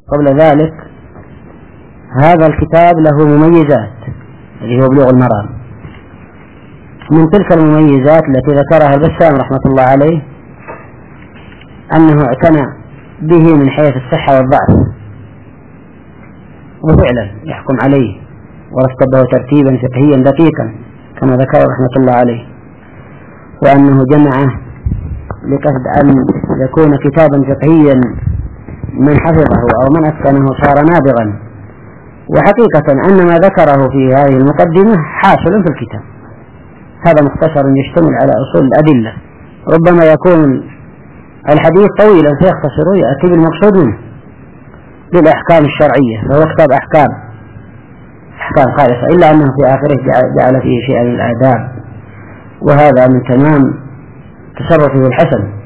قبل ذلك هذا الكتاب له مميزات اللي هو بلوغ المرام. من تلك المميزات التي ذكرها البسام رحمة الله عليه أنه اعتنى به من حيث الصحة والضعف، وفعلا يحكم عليه ورتبه ترتيبا فقهيا دقيقا كما ذكر رحمة الله عليه، وأنه جمعه لقصد أن يكون كتابا فقهيا من حفظه أو من أتقنه صار نابغا. وحقيقة أن ما ذكره في هذه المقدمة حاصل في الكتاب. هذا مختصر يشتمل على أصول الأدلة، ربما يكون الحديث طويلا فيختصر يأتي بالمقصود منه للأحكام الشرعية، فهو كتاب أحكام خالصة، إلا أنه في آخره جعل فيه شيئا للآداب، وهذا من تمام تصرفه الحسن